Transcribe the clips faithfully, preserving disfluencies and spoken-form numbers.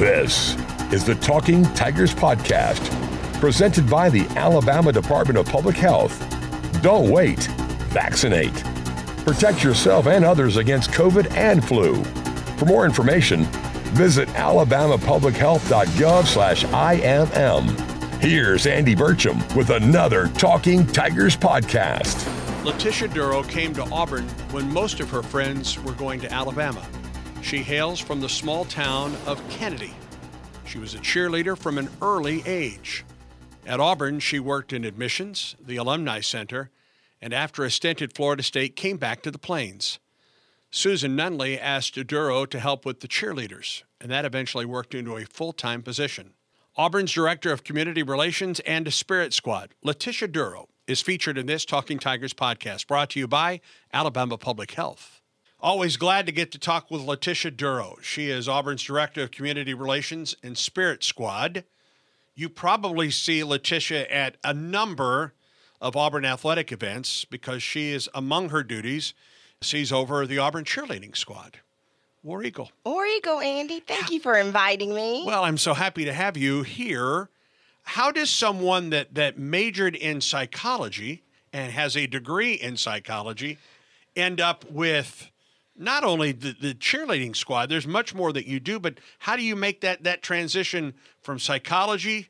This is the Talking Tigers podcast, presented by the Alabama Department of Public Health. Don't wait. Vaccinate. Protect yourself and others against COVID and flu. For more information, visit alabamapublichealth.gov slash IMM. Here's Andy Burcham with another Talking Tigers podcast. Letitia Duro came to Auburn when most of her friends were going to Alabama. She hails from the small town of Kennedy. She was a cheerleader from an early age. At Auburn, she worked in admissions, the Alumni Center, and after a stint at Florida State, came back to the Plains. Susan Nunley asked Duro to help with the cheerleaders, and that eventually worked into a full-time position. Auburn's Director of Community Relations and a Spirit Squad, Letitia Duro, is featured in this Talking Tigers podcast, brought to you by Alabama Public Health. Always glad to get to talk with Letitia Duro. She is Auburn's Director of Community Relations and Spirit Squad. You probably see Letitia at a number of Auburn athletic events because she is, among her duties, sees over the Auburn cheerleading squad. War Eagle. War Eagle, Andy. Thank you for inviting me. Well, I'm so happy to have you here. How does someone that, that majored in psychology and has a degree in psychology end up with not only the, the cheerleading squad? There's much more that you do, but how do you make that, that transition from psychology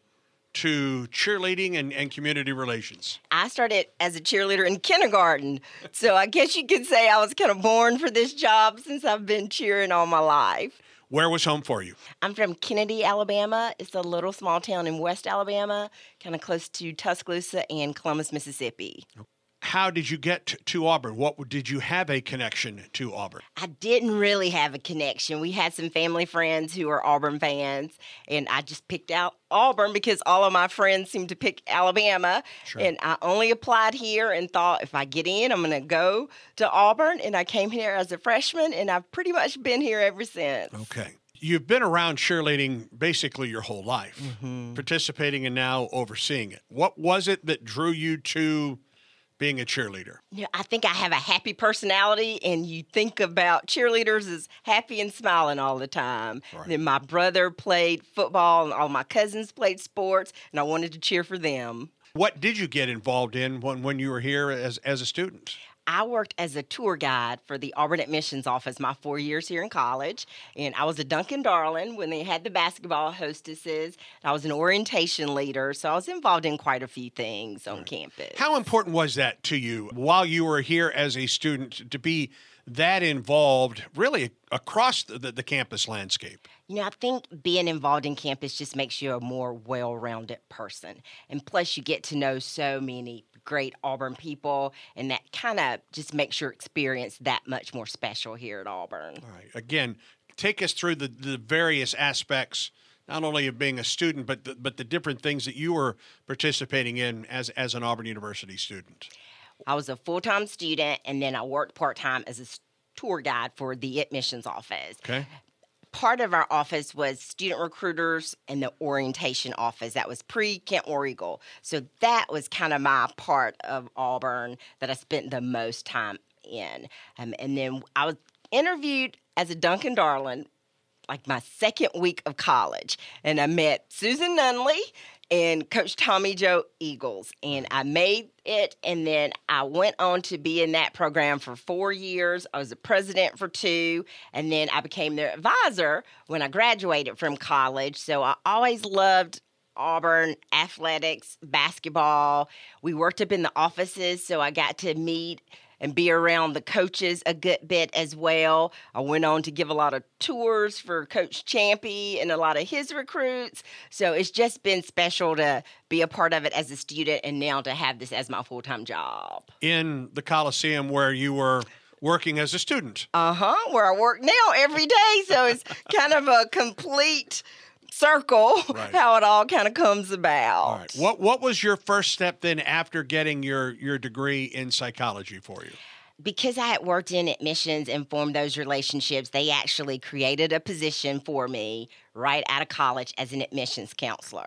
to cheerleading and, and community relations? I started as a cheerleader in kindergarten, so I guess you could say I was kind of born for this job since I've been cheering all my life. Where was home for you? I'm from Kennedy, Alabama. It's a little small town in West Alabama, kind of close to Tuscaloosa and Columbus, Mississippi. How did you get to, to Auburn? What did you have a connection to Auburn? I didn't really have a connection. We had some family friends who were Auburn fans, and I just picked out Auburn because all of my friends seemed to pick Alabama. Sure. And I only applied here and thought if I get in, I'm going to go to Auburn. And I came here as a freshman, and I've pretty much been here ever since. Okay. You've been around cheerleading basically your whole life, mm-hmm. participating and now overseeing it. What was it that drew you to being a cheerleader? Yeah, I think I have a happy personality, and you think about cheerleaders as happy and smiling all the time. Right. Then my brother played football, and all my cousins played sports, and I wanted to cheer for them. What did you get involved in when, when you were here as, as a student? I worked as a tour guide for the Auburn Admissions Office my four years here in college, and I was a Duncan Darling when they had the basketball hostesses. I was an orientation leader, so I was involved in quite a few things on Right. campus. How important was that to you while you were here as a student to be that involved really across the, the, the campus landscape? You know, I think being involved in campus just makes you a more well-rounded person, and plus you get to know so many great Auburn people, and that kind of just makes your experience that much more special here at Auburn. All right. Again, take us through the, the various aspects, not only of being a student, but the, but the different things that you were participating in as, as an Auburn University student. I was a full-time student, and then I worked part-time as a tour guide for the admissions office. Okay. Part of our office was student recruiters and the orientation office. That was pre-Kent War Eagle. So that was kind of my part of Auburn that I spent the most time in. Um, and then I was interviewed as a Duncan Darling like my second week of college. And I met Susan Nunley and Coach Tommy Joe Eagles. And I made it, and then I went on to be in that program for four years. I was the president for two, and then I became their advisor when I graduated from college. So I always loved Auburn athletics, basketball. We worked up in the offices, so I got to meet and be around the coaches a good bit as well. I went on to give a lot of tours for Coach Champy and a lot of his recruits. So it's just been special to be a part of it as a student and now to have this as my full-time job. In the Coliseum where you were working as a student. Uh-huh, where I work now every day. So it's kind of a complete circle, right. How it all kind of comes about. All right. What what was your first step then after getting your, your degree in psychology for you? Because I had worked in admissions and formed those relationships, they actually created a position for me right out of college as an admissions counselor.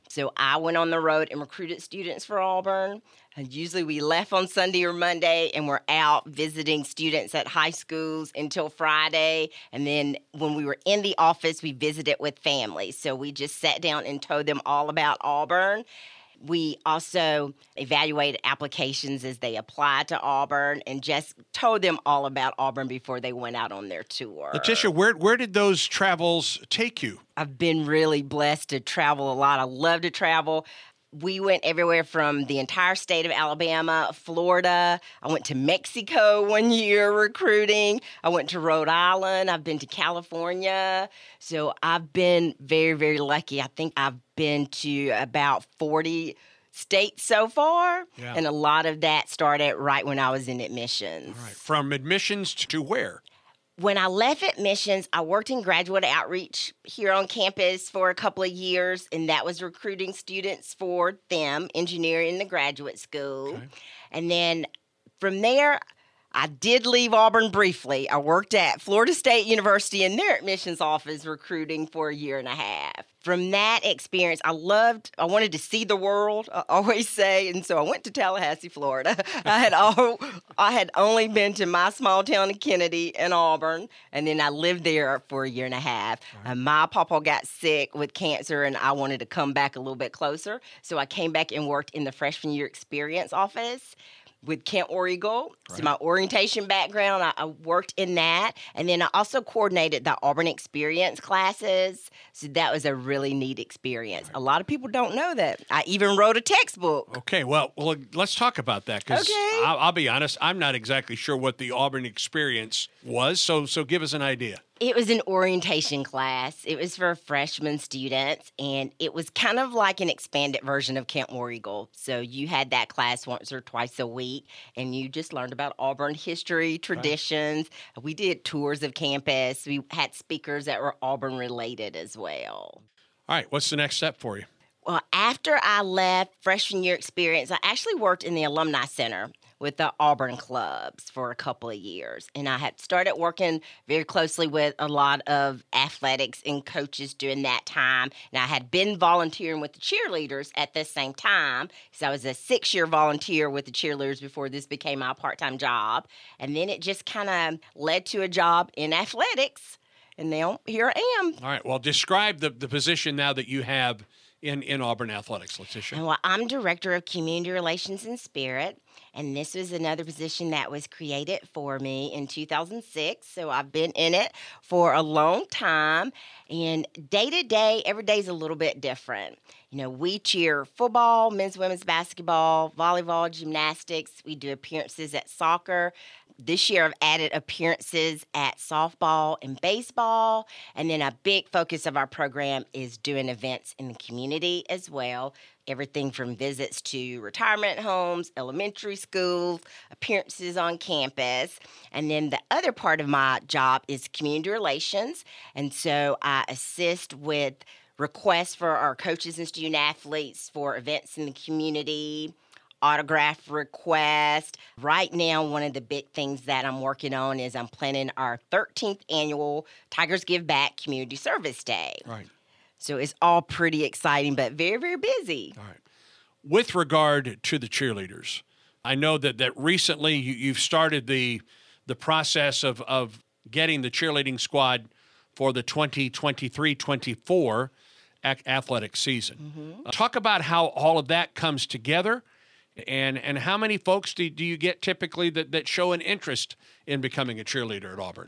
So I went on the road and recruited students for Auburn. And usually we left on Sunday or Monday and we're out visiting students at high schools until Friday. And then when we were in the office, we visited with families. So we just sat down and told them all about Auburn. We also evaluated applications as they applied to Auburn and just told them all about Auburn before they went out on their tour. Letitia, where where did those travels take you? I've been really blessed to travel a lot. I love to travel. We went everywhere from the entire state of Alabama, Florida. I went to Mexico one year recruiting. I went to Rhode Island. I've been to California. So I've been very, very lucky. I think I've been to about forty states so far. Yeah. And a lot of that started right when I was in admissions. All right. From admissions to where? When I left admissions, I worked in graduate outreach here on campus for a couple of years, and that was recruiting students for them, engineering in the graduate school. Okay. And then from there, I did leave Auburn briefly. I worked at Florida State University in their admissions office recruiting for a year and a half. From that experience, I loved, I wanted to see the world, I always say, and so I went to Tallahassee, Florida. I had all, I had only been to my small town of Kennedy and Auburn, and then I lived there for a year and a half. Right. Uh, my papa got sick with cancer, and I wanted to come back a little bit closer, so I came back and worked in the freshman year experience office with Kent War Eagle. Right. So my orientation background, I, I worked in that. And then I also coordinated the Auburn Experience classes. So that was a really neat experience. Right. A lot of people don't know that. I even wrote a textbook. Okay, well, well let's talk about that because okay. I'll, I'll be honest, I'm not exactly sure what the Auburn Experience was. So, so give us an idea. It was an orientation class. It was for freshman students, and it was kind of like an expanded version of Kent War Eagle. So you had that class once or twice a week, and you just learned about Auburn history, traditions. Right. We did tours of campus. We had speakers that were Auburn-related as well. All right, what's the next step for you? Well, after I left freshman year experience, I actually worked in the Alumni Center with the Auburn clubs for a couple of years. And I had started working very closely with a lot of athletics and coaches during that time. And I had been volunteering with the cheerleaders at the same time. So I was a six-year volunteer with the cheerleaders before this became my part-time job. And then it just kind of led to a job in athletics. And now here I am. All right. Well, describe the, the position now that you have in, in Auburn Athletics, Letitia. Well, I'm Director of Community Relations and Spirit, and this was another position that was created for me in two thousand six, so I've been in it for a long time, and day to day, every day is a little bit different. You know, we cheer football, men's, women's basketball, volleyball, gymnastics. We do appearances at soccer. This year, I've added appearances at softball and baseball. And then a big focus of our program is doing events in the community as well. Everything from visits to retirement homes, elementary schools, appearances on campus. And then the other part of my job is community relations. And so I assist with requests for our coaches and student athletes for events in the community, autograph request. Right now, one of the big things that I'm working on is I'm planning our thirteenth annual Tigers Give Back Community Service Day. Right. So it's all pretty exciting, but very, very busy. All right. With regard to the cheerleaders, I know that, that recently you, you've started the the process of, of getting the cheerleading squad for the twenty twenty-three twenty-four athletic season. Mm-hmm. Uh, talk about how all of that comes together. And and how many folks do, do you get typically that, that show an interest in becoming a cheerleader at Auburn?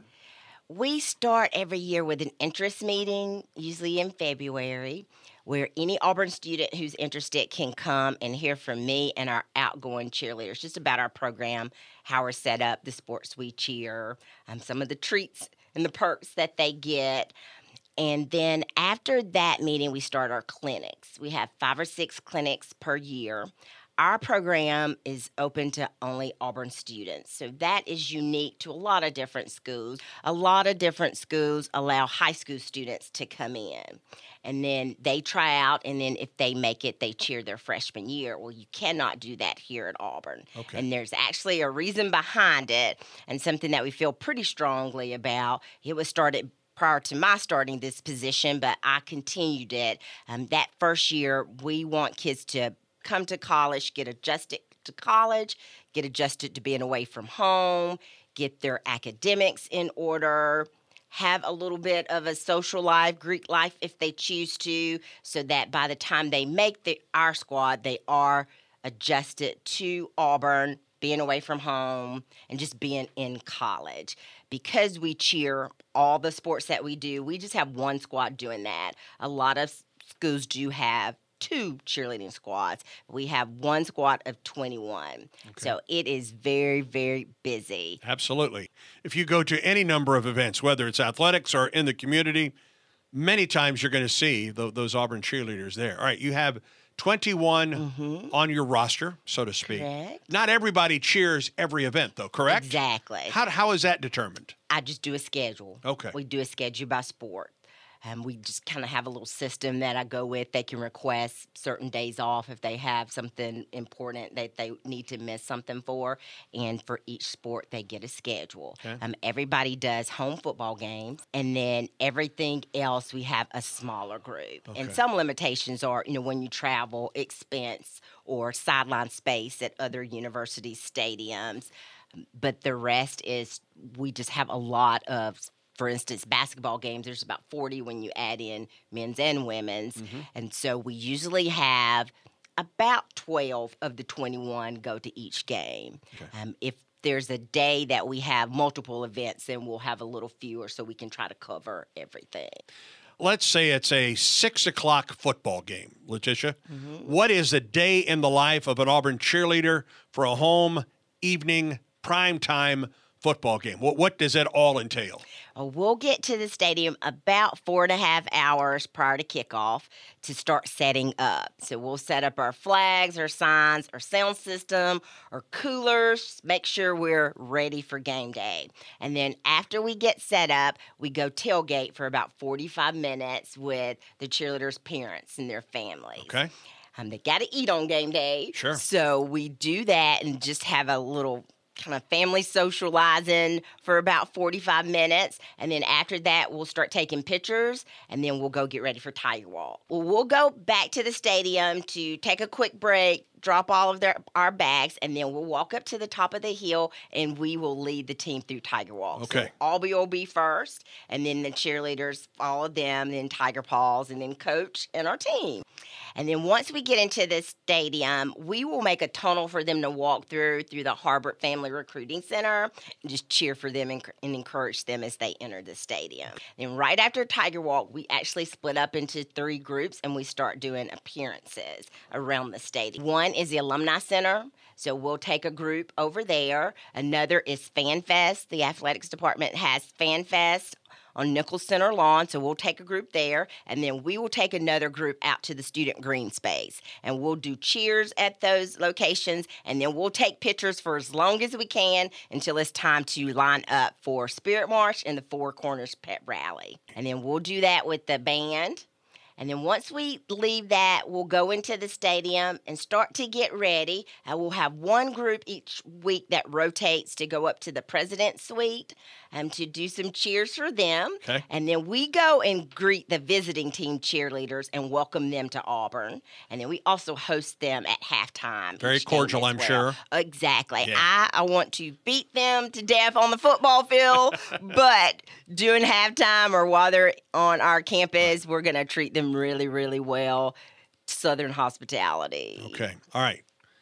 We start every year with an interest meeting, usually in February, where any Auburn student who's interested can come and hear from me and our outgoing cheerleaders, just about our program, how we're set up, the sports we cheer, um, some of the treats and the perks that they get. And then after that meeting, we start our clinics. We have five or six clinics per year. Our program is open to only Auburn students, so that is unique to a lot of different schools. A lot of different schools allow high school students to come in, and then they try out, and then if they make it, they cheer their freshman year. Well, you cannot do that here at Auburn, okay. And there's actually a reason behind it, and something that we feel pretty strongly about. It was started prior to my starting this position, but I continued it. Um, that first year, we want kids to come to college, get adjusted to college, get adjusted to being away from home, get their academics in order, have a little bit of a social life, Greek life if they choose to, so that by the time they make the, our squad, they are adjusted to Auburn, being away from home, and just being in college. Because we cheer all the sports that we do, we just have one squad doing that. A lot of schools do have two cheerleading squads. We have one squad of twenty-one. Okay. So it is very, very busy. Absolutely. If you go to any number of events, whether it's athletics or in the community, many times you're going to see the, those Auburn cheerleaders there. All right, you have twenty-one mm-hmm. on your roster, so to speak. Correct. Not everybody cheers every event, though, correct? Exactly. How, how is that determined? I just do a schedule. Okay. We do a schedule by sport. Um, we just kind of have a little system that I go with. They can request certain days off if they have something important that they need to miss something for. And for each sport, they get a schedule. Okay. Um, everybody does home football games. And then everything else, we have a smaller group. Okay. And some limitations are, you know, when you travel, expense or sideline space at other university stadiums. But the rest is we just have a lot of, for instance, basketball games, there's about forty when you add in men's and women's. Mm-hmm. And so we usually have about twelve of the twenty-one go to each game. Okay. Um, if there's a day that we have multiple events, then we'll have a little fewer so we can try to cover everything. Let's say it's a six o'clock football game, Letitia. Mm-hmm. What is a day in the life of an Auburn cheerleader for a home, evening, primetime football game? What what does that all entail? Uh, we'll get to the stadium about four and a half hours prior to kickoff to start setting up. So we'll set up our flags, our signs, our sound system, our coolers, make sure we're ready for game day. And then after we get set up, we go tailgate for about forty-five minutes with the cheerleaders' parents and their families. Okay. Um, they got to eat on game day. Sure. So we do that and just have a little kind of family socializing for about forty-five minutes. And then after that, we'll start taking pictures, and then we'll go get ready for Tiger Walk. Well, we'll go back to the stadium to take a quick break, drop all of their our bags, and then we'll walk up to the top of the hill, and we will lead the team through Tiger Walk. Okay. So Albie will be first, and then the cheerleaders follow them, then Tiger Paws, and then coach and our team. And then once we get into the stadium, we will make a tunnel for them to walk through, through the Harbert Family Recruiting Center, and just cheer for them and, and encourage them as they enter the stadium. Then right after Tiger Walk, we actually split up into three groups, and we start doing appearances around the stadium. One is the Alumni Center. So we'll take a group over there. Another is Fan Fest. The athletics department has Fan Fest on Nichols Center lawn, so we'll take a group there, and then we will take another group out to the student green space, and we'll do cheers at those locations, and then we'll take pictures for as long as we can until it's time to line up for Spirit March and the Four Corners Pep Rally. And then we'll do that with the band. And then once we leave that, we'll go into the stadium and start to get ready. And we'll have one group each week that rotates to go up to the President's Suite um, to do some cheers for them. Okay. And then we go and greet the visiting team cheerleaders and welcome them to Auburn. And then we also host them at halftime. Very cordial, I'm well. sure. Exactly. Yeah. I, I want to beat them to death on the football field, but during halftime or while they're on our campus, we're going to treat them really, really well. Southern hospitality. Okay. All right.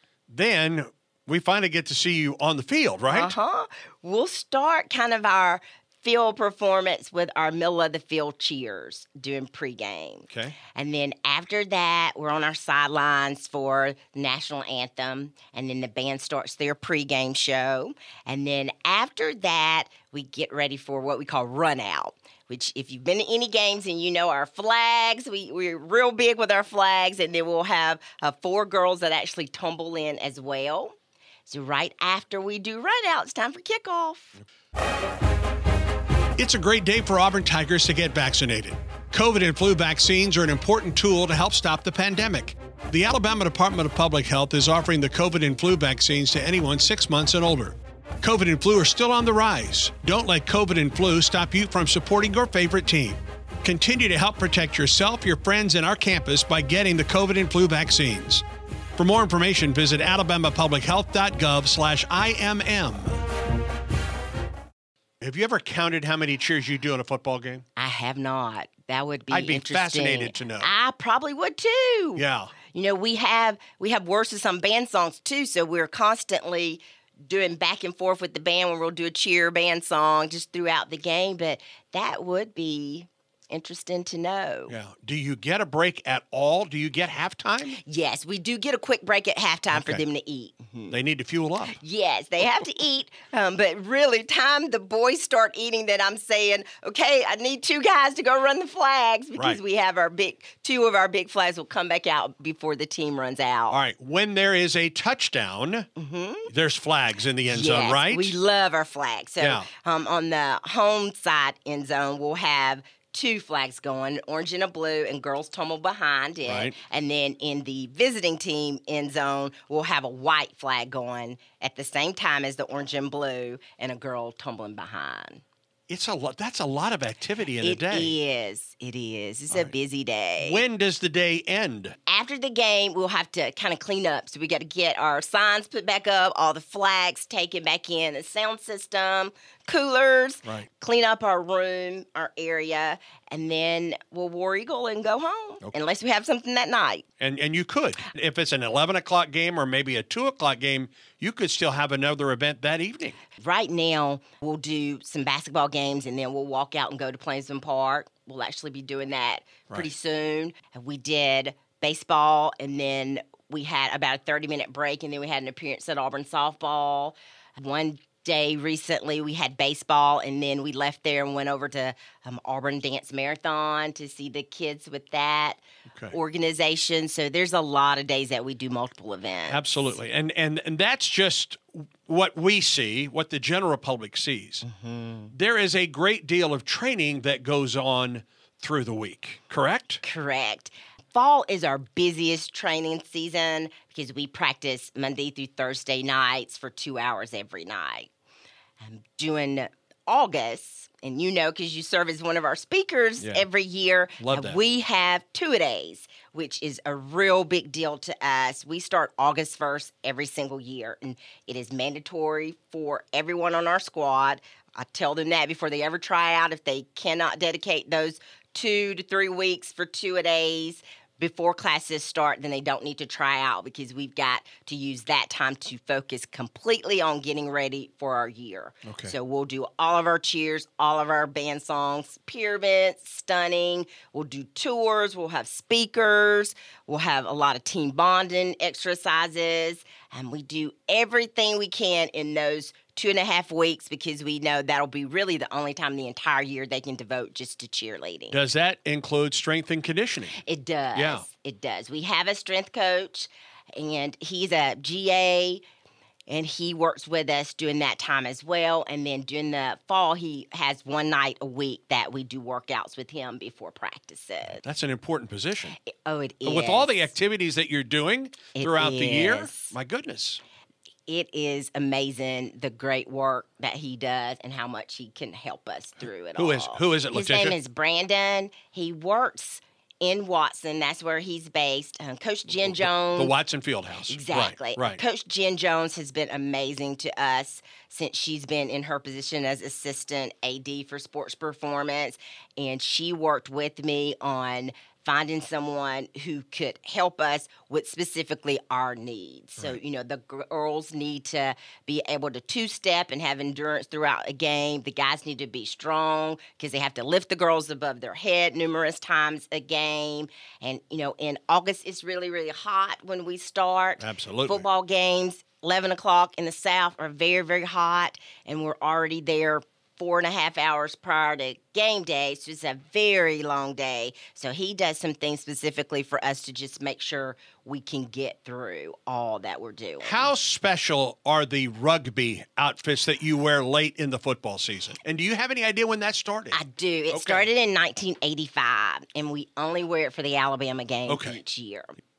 Then we finally get to see you on the field, right? Uh-huh. We'll start kind of our field performance with our middle of the field cheers during pregame. Okay. And then after that, we're on our sidelines for national anthem, and then the band starts their pregame show. And then after that, we get ready for what we call run out, which if you've been to any games and you know our flags, we, we're real big with our flags, and then we'll have uh, four girls that actually tumble in as well. So right after we do run out, it's time for kickoff. It's a great day for Auburn Tigers to get vaccinated. COVID and flu vaccines are an important tool to help stop the pandemic. The Alabama Department of Public Health is offering the COVID and flu vaccines to anyone six months and older. COVID and flu are still on the rise. Don't let COVID and flu stop you from supporting your favorite team. Continue to help protect yourself, your friends, and our campus by getting the COVID and flu vaccines. For more information, visit alabama public health dot gov slash I M M. Have you ever counted how many cheers you do in a football game? I have not. That would be I'd be interesting. fascinated to know. I probably would too. Yeah. You know, we have we have verses on band songs too, so we're constantly doing back and forth with the band when we'll do a cheer band song just throughout the game. But that would be interesting to know. Yeah. Do you get a break at all? Do you get halftime? Yes, we do get a quick break at halftime Okay. for them to eat. Mhm. They need to fuel up. Yes, they have to eat, um, but really, time the boys start eating, that I'm saying, okay, I need two guys to go run the flags because Right. we have our big, two of our big flags will come back out before the team runs out. All right. When there is a touchdown, there's flags in the end zone, Yes, right? we love our flags. So Yeah. um, on the home side end zone, we'll have two flags going, orange and a blue, and girls tumble behind it. Right. And then in the visiting team end zone, we'll have a white flag going at the same time as the orange and blue, and a girl tumbling behind. It's a lot. That's a lot of activity in a It day. is. It is. It's All a right. busy day. When does the day end? After the game, we'll have to kind of clean up. So we got to get our signs put back up, all the flags taken back in, the sound system, coolers, Right. clean up our room, our area, and then we'll War Eagle and go home, Okay. unless we have something that night. And and you could. If it's an eleven o'clock game or maybe a two o'clock game, you could still have another event that evening. Right now, we'll do some basketball games, and then we'll walk out and go to Plainsman Park. We'll actually be doing that pretty Right. soon. And we did baseball, and then we had about a thirty-minute break, and then we had an appearance at Auburn softball. One day recently, we had baseball, and then we left there and went over to um, Auburn Dance Marathon to see the kids with that Okay. organization. So there's a lot of days that we do multiple events. Absolutely. And and and that's just what we see, what the general public sees. There is a great deal of training that goes on through the week, correct? Correct. Fall is our busiest training season because we practice Monday through Thursday nights for two hours every night. Um, during August, and you know because you serve as one of our speakers Yeah. every year, Love uh, that. we have two-a-days, which is a real big deal to us. We start August first every single year, and it is mandatory for everyone on our squad. I tell them that before they ever try out. If they cannot dedicate those two to three weeks for two-a-days before classes start, then they don't need to try out because we've got to use that time to focus completely on getting ready for our year. Okay. So we'll do all of our cheers, all of our band songs, pyramids, stunning. We'll do tours. We'll have speakers. We'll have a lot of team bonding exercises. And we do everything we can in those two and a half weeks because we know that'll be really the only time the entire year they can devote just to cheerleading. Does that include strength and conditioning? It does. Yeah. It does. We have a strength coach, and he's a G A, and he works with us during that time as well. And then during the fall, he has one night a week that we do workouts with him before practices. That's an important position. Oh, it is. But with all the activities that you're doing It throughout the year, is. my goodness. It is amazing the great work that he does and how much he can help us through it Who all. is- who is it, His Letitia? name is Brandon. He works in Watson. That's where he's based. Um, Coach Jen Jones. The Watson Fieldhouse. Exactly. Right. right. Coach Jen Jones has been amazing to us since she's been in her position as assistant A D for sports performance. And she worked with me on finding someone who could help us with specifically our needs. So, Right. you know, the girls need to be able to two-step and have endurance throughout a game. The guys need to be strong because they have to lift the girls above their head numerous times a game. And, you know, in August, it's really, really hot when we start. Absolutely. Football games, eleven o'clock in the South, are very, very hot, and we're already there four and a half hours prior to game day, so it's a very long day. So he does some things specifically for us to just make sure we can get through all that we're doing. How special are the rugby outfits that you wear late in the football season? And do you have any idea when that started? I do. It Okay. started in nineteen eighty-five, and we only wear it for the Alabama game Okay. each year.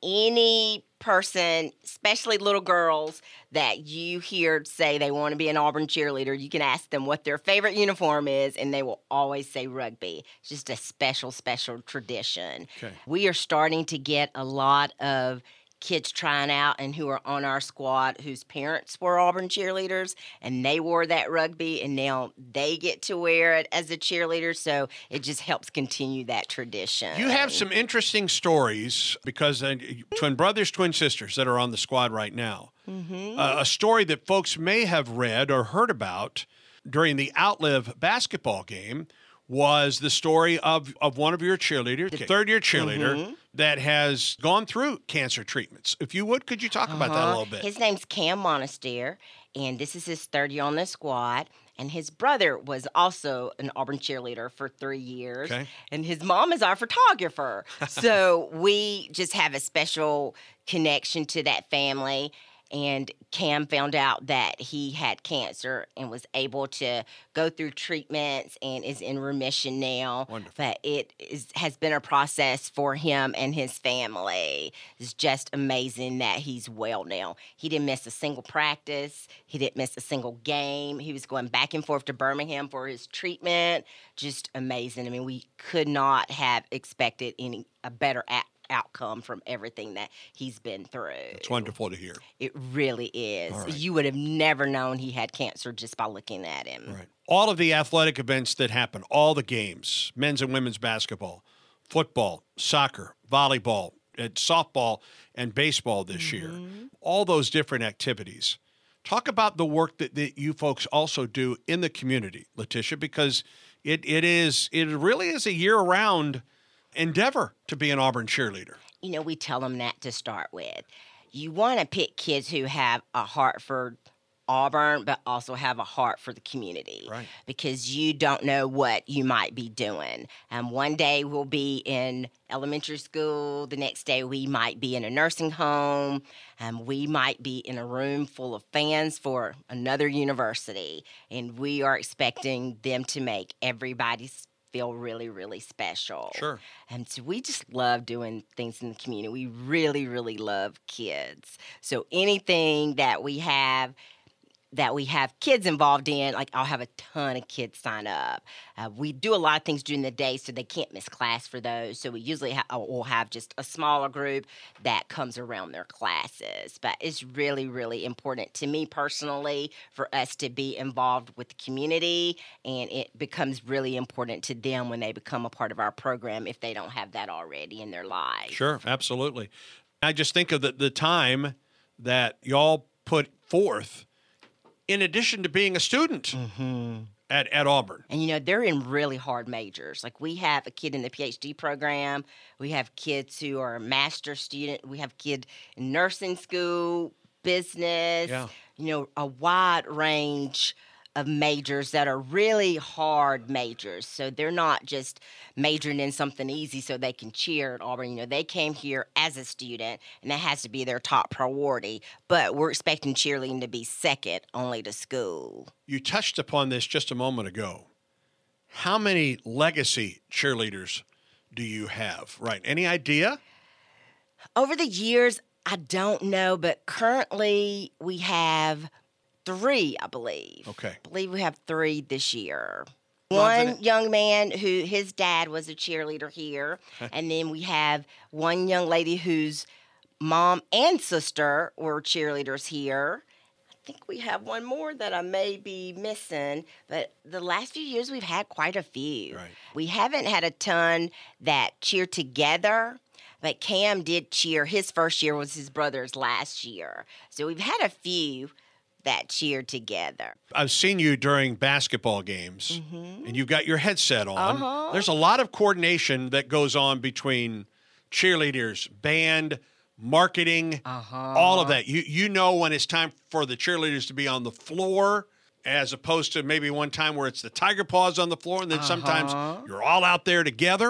any person, especially little girls, that you hear say they want to be an Auburn cheerleader, you can ask them what their favorite uniform is, and they will always say rugby. It's just a special, special tradition. Okay. We are starting to get a lot of kids trying out and who are on our squad whose parents were Auburn cheerleaders, and they wore that rugby, and now they get to wear it as a cheerleader, so it just helps continue that tradition. You have some interesting stories because uh, twin brothers, twin sisters that are on the squad right now. Mm-hmm. Uh, a story that folks may have read or heard about during the Outlive basketball game was the story of, of one of your cheerleaders, the third-year cheerleader, mm-hmm. that has gone through cancer treatments. If you would, could you talk uh-huh. about that a little bit? His name's Cam Monasteer, and this is his third year on the squad. And his brother was also an Auburn cheerleader for three years. Okay. And his mom is our photographer. So we just have a special connection to that family. And Cam found out that he had cancer and was able to go through treatments and is in remission now. Wonderful. But it is, has been a process for him and his family. It's just amazing that he's well now. He didn't miss a single practice. He didn't miss a single game. He was going back and forth to Birmingham for his treatment. Just amazing. I mean, we could not have expected any a better a- outcome from everything that he's been through. It's wonderful to hear. It really is. Right. You would have never known he had cancer just by looking at him. Right. All of the athletic events that happen, all the games, men's and women's basketball, football, soccer, volleyball, and softball, and baseball this mm-hmm. year, all those different activities. Talk about the work that, that you folks also do in the community, Letitia, because it it is it really is a year-round endeavor to be an Auburn cheerleader. You know, we tell them that to start with. You want to pick kids who have a heart for Auburn, but also have a heart for the community. Right. Because you don't know what you might be doing. Um, one day we'll be in elementary school. The next day we might be in a nursing home. Um, we might be in a room full of fans for another university. And we are expecting them to make everybody's feel really, really special. Sure. And so we just love doing things in the community. We really, really love kids. So anything that we have that we have kids involved in, like I'll have a ton of kids sign up. Uh, we do a lot of things during the day, so they can't miss class for those. So we usually ha- will have just a smaller group that comes around their classes. But it's really, really important to me personally for us to be involved with the community, and it becomes really important to them when they become a part of our program if they don't have that already in their lives. Sure, absolutely. I just think of the, the time that y'all put forth in addition to being a student mm-hmm. at, at Auburn. And, you know, they're in really hard majors. Like, we have a kid in the P H D program. We have kids who are a master's student. We have a kid in nursing school, business, yeah. you know, a wide range of majors that are really hard majors. So they're not just majoring in something easy so they can cheer at Auburn. You know, they came here as a student, and that has to be their top priority. But we're expecting cheerleading to be second only to school. You touched upon this just a moment ago. How many legacy cheerleaders do you have? Right. Any idea? Over the years, I don't know, but currently we have three, I believe. Okay. I believe we have three this year. Confident. One young man who his dad was a cheerleader here. And then we have one young lady whose mom and sister were cheerleaders here. I think we have one more that I may be missing. But the last few years, we've had quite a few. Right. We haven't had a ton that cheer together. But Cam did cheer. His first year was his brother's last year. So we've had a few that cheer together. I've seen you during basketball games, mm-hmm. and you've got your headset on. Uh-huh. There's a lot of coordination that goes on between cheerleaders, band, marketing, uh-huh. all of that. You you know when it's time for the cheerleaders to be on the floor, as opposed to maybe one time where it's the Tiger Paws on the floor, and then uh-huh. sometimes you're all out there together.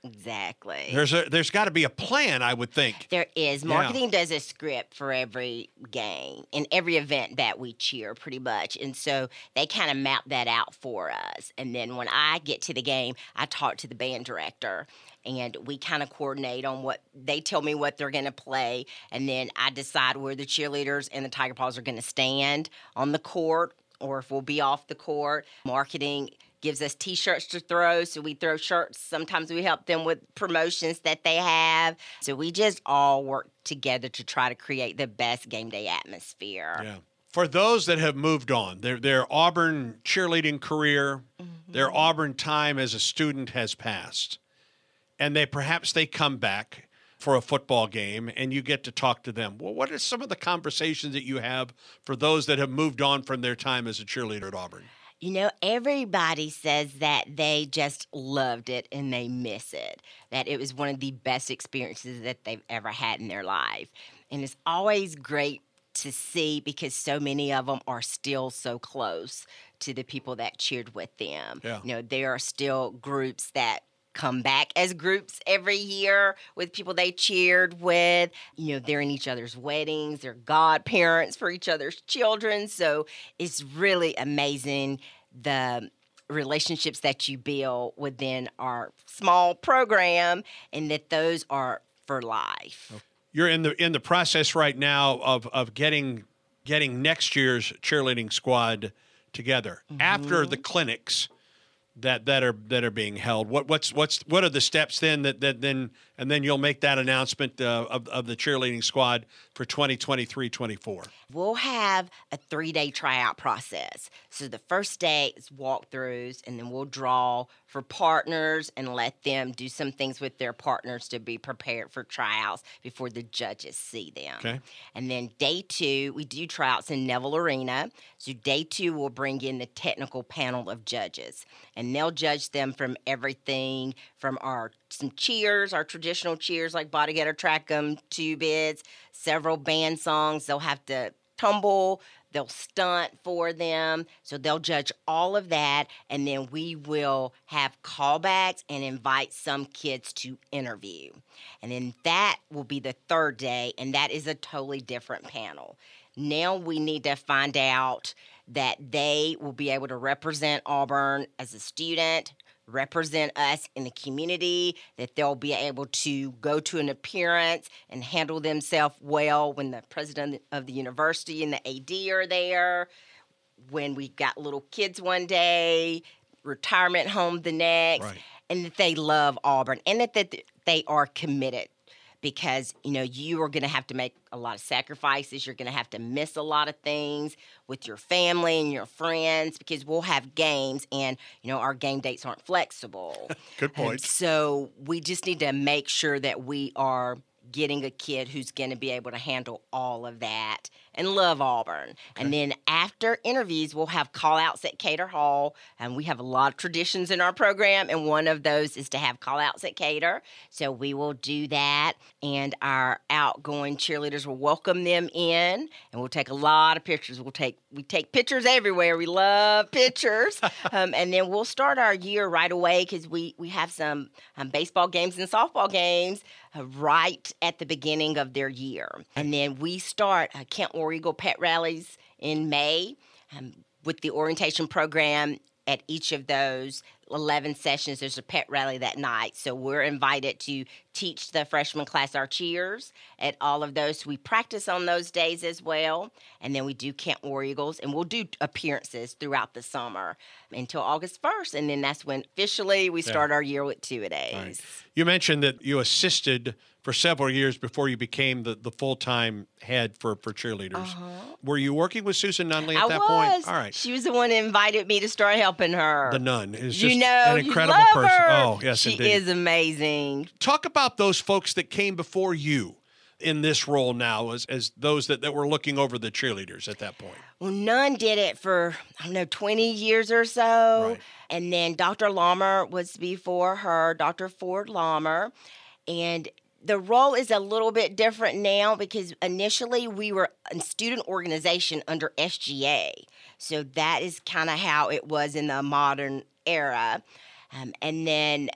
Exactly. There's a there's got to be a plan, I would think. There is. Yeah. Marketing does a script for every game and every event that we cheer, pretty much. And so they kind of map that out for us. And then when I get to the game, I talk to the band director, and we kind of coordinate on what they tell me what they're going to play. And then I decide where the cheerleaders and the Tiger Paws are going to stand on the court, or if we'll be off the court. Marketing gives us T-shirts to throw, so we throw shirts. Sometimes we help them with promotions that they have. So we just all work together to try to create the best game day atmosphere. Yeah. For those that have moved on, their their Auburn cheerleading career, mm-hmm. their Auburn time as a student has passed, and they perhaps they come back for a football game, and you get to talk to them. Well, what are some of the conversations that you have for those that have moved on from their time as a cheerleader at Auburn? You know, everybody says that they just loved it and they miss it, that it was one of the best experiences that they've ever had in their life. And it's always great to see because so many of them are still so close to the people that cheered with them. Yeah. You know, there are still groups that come back as groups every year with people they cheered with. You know, they're in each other's weddings. They're godparents for each other's children. So it's really amazing the relationships that you build within our small program, and that those are for life. You're in the in the process right now of of getting getting next year's cheerleading squad together. Mm-hmm. After the clinics that that are that are being held, what what's what's what are the steps then that, that then and then you'll make that announcement uh, of of the cheerleading squad for twenty twenty-three twenty-four? We'll have a three-day tryout process. So the first day is walkthroughs, and then we'll draw for partners and let them do some things with their partners to be prepared for tryouts before the judges see them. Okay. And then day two, we do tryouts in Neville Arena. So day two, we'll bring in the technical panel of judges, and they'll judge them from everything from our some cheers, our traditional cheers like Body Getter, Track 'em, Two Bids, several band songs. They'll have to tumble, they'll stunt for them. So they'll judge all of that, and then we will have callbacks and invite some kids to interview. And then that will be the third day, and that is a totally different panel. Now we need to find out that they will be able to represent Auburn as a student, represent us in the community, that they'll be able to go to an appearance and handle themselves well when the president of the university and the A D are there, when we got little kids one day, retirement home the next, right. And that they love Auburn, and that, that they are committed. Because, you know, you are going to have to make a lot of sacrifices. You're going to have to miss a lot of things with your family and your friends, because we'll have games and, you know, our game dates aren't flexible. Good point. And so we just need to make sure that we are getting a kid who's going to be able to handle all of that and love Auburn. Okay. And then after interviews, we'll have call-outs at Cater Hall. And we have a lot of traditions in our program, and one of those is to have call-outs at Cater. So we will do that, and our outgoing cheerleaders will welcome them in, and we'll take a lot of pictures. We'll take we take pictures everywhere. We love pictures. um, and then we'll start our year right away, because we, we have some um, baseball games and softball games uh, right at the beginning of their year. And then we start uh, Kent War Eagle pet rallies in May um, with the orientation program. At each of those eleven sessions, there's a pet rally that night. So we're invited to teach the freshman class our cheers at all of those. So we practice on those days as well. And then we do Kent War Eagles, and we'll do appearances throughout the summer until August first. And then that's when officially we start yeah. our year with two-a-days. Right. You mentioned that you assisted for several years before you became the, the full-time head for, for cheerleaders. Uh-huh. Were you working with Susan Nunley at I that was. point? All right. She was the one who invited me to start helping her. The nun is you just know, an incredible you love person. Her. Oh, yes, she indeed. She is amazing. Talk about those folks that came before you in this role now as, as those that, that were looking over the cheerleaders at that point. Well, Nun did it for, I don't know, twenty years or so. Right. And then Doctor Laumer was before her, Doctor Ford Laumer. And the role is a little bit different now, because initially we were a student organization under S G A. So that is kind of how it was in the modern era. Um, and then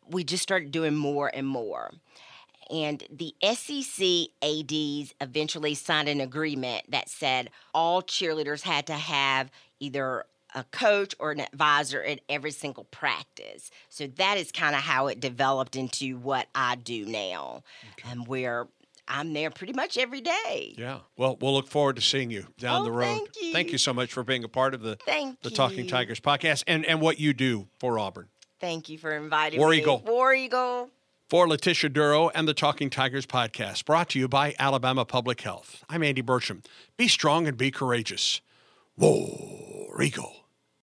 we just started doing more and more. And the S E C A Ds eventually signed an agreement that said all cheerleaders had to have either a coach or an advisor at every single practice. So that is kind of how it developed into what I do now, okay. and where I'm there pretty much every day. Yeah. Well, we'll look forward to seeing you down oh, the road. Thank you. Thank you so much for being a part of the, thank the you. Talking Tigers podcast and, and what you do for Auburn. Thank you for inviting War me. Eagle. War Eagle. For Letitia Duro and the Talking Tigers podcast, brought to you by Alabama Public Health. I'm Andy Burcham. Be strong and be courageous. War Eagle.